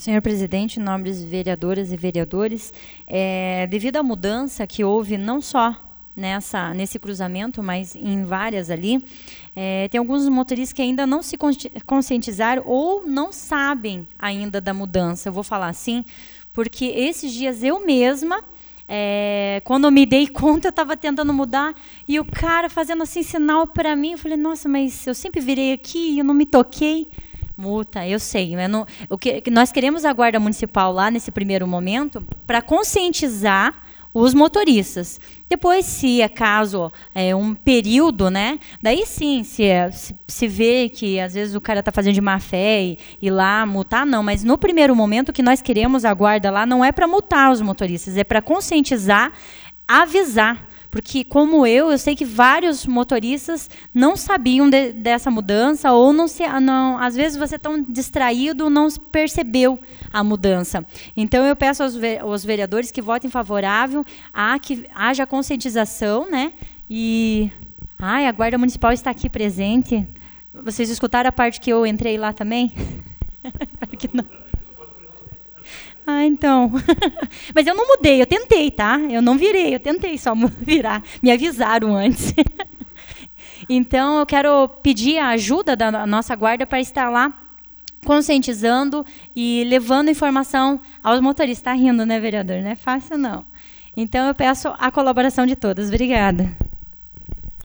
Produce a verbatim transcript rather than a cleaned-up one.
Senhor presidente, nobres vereadoras e vereadores, é, devido à mudança que houve não só nessa, nesse cruzamento, mas em várias ali, é, tem alguns motoristas que ainda não se conscientizaram ou não sabem ainda da mudança. Eu vou falar assim, porque esses dias eu mesma, é, quando eu me dei conta, eu estava tentando mudar, e o cara fazendo assim sinal para mim, eu falei, nossa, mas eu sempre virei aqui e eu não me toquei. Multa, eu sei. Né? No, o que, nós queremos a Guarda Municipal lá, nesse primeiro momento, para conscientizar os motoristas. Depois, se é caso, é, um período, né? Daí sim, se, é, se, se vê que às vezes o cara está fazendo de má fé e ir lá multar, não. Mas no primeiro momento, o que nós queremos a guarda lá não é para multar os motoristas, é para conscientizar, avisar. Porque, como eu, eu sei que vários motoristas não sabiam de, dessa mudança, ou, não se, não, às vezes, você tão distraído, não percebeu a mudança. Então, eu peço aos, aos vereadores que votem favorável, a que haja conscientização, né? E ai, a Guarda Municipal está aqui presente. Vocês escutaram a parte que eu entrei lá também? Espero que não. Ah, então. Mas eu não mudei, eu tentei, tá? Eu não virei, eu tentei só virar. Me avisaram antes. Então, eu quero pedir a ajuda da nossa guarda para estar lá conscientizando e levando informação aos motoristas. Está rindo, né, vereador? Não é fácil, não. Então, eu peço a colaboração de todos. Obrigada.